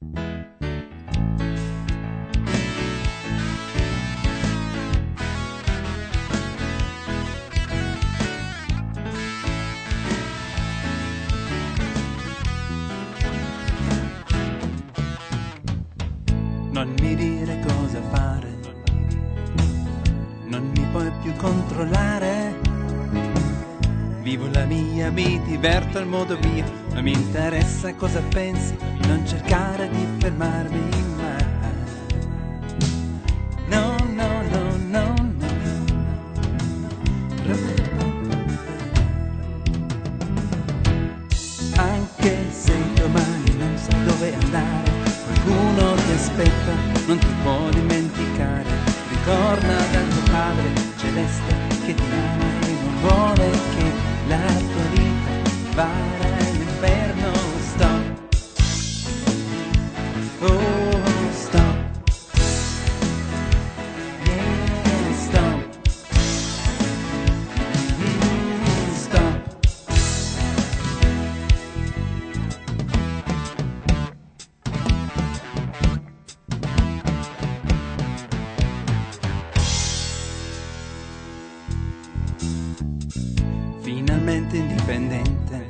Non mi dire cosa fare, non mi puoi più controllare. Vivo la mia, mi diverto al modo mio, non mi interessa cosa pensi, non cercare di fermarmi mai. No, no, no, no, no. Anche se domani non sai dove andare, qualcuno ti aspetta, non ti può dimenticare. Ritorna da tuo Padre celeste che ti ama e non vuole che la tua vita vada all'inferno. Stop, oh stop, yeah stop, stop. Finalmente indipendente,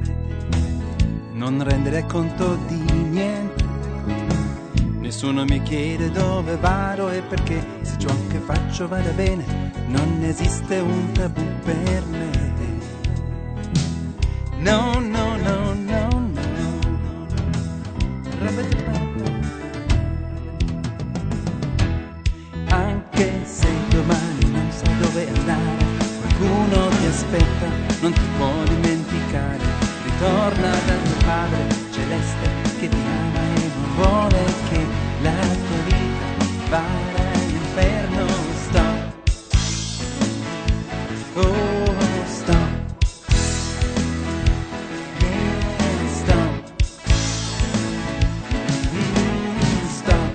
non rendere conto di niente. Nessuno mi chiede dove vado e perché, se ciò che faccio vada bene, non esiste un tabù per me. No, no, no, no, no. Anche se domani non sai dove andare, qualcuno ti aspetta, non ti può dimenticare. Ritorna da tuo Padre celeste che ti ama e non vuole che la tua vita vada all'inferno. Stop, oh stop, yeah stop, stop.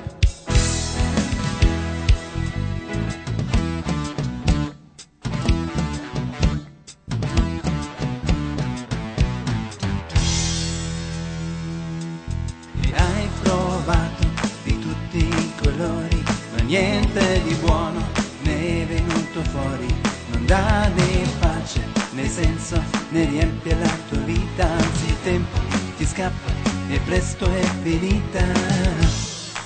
Hai provato di tutti i colori, ma niente di buono ne è venuto fuori. Non dà né pace né senso, né riempie la tua vita. Anzi il tempo ti scappa e presto è finita.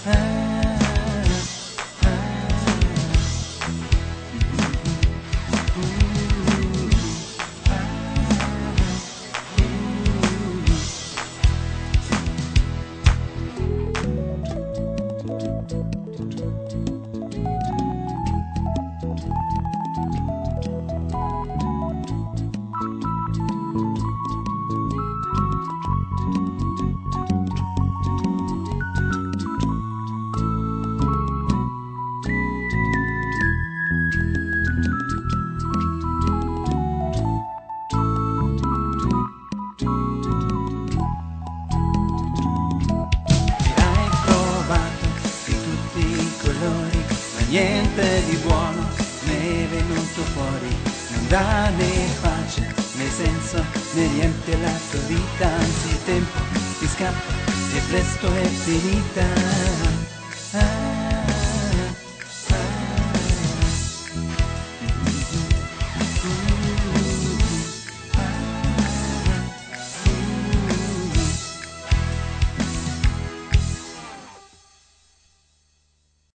Niente di buono ne è venuto fuori, non dà né pace né senso, né riempie la tua vita. Anzi il tempo ti scappa e presto è finita.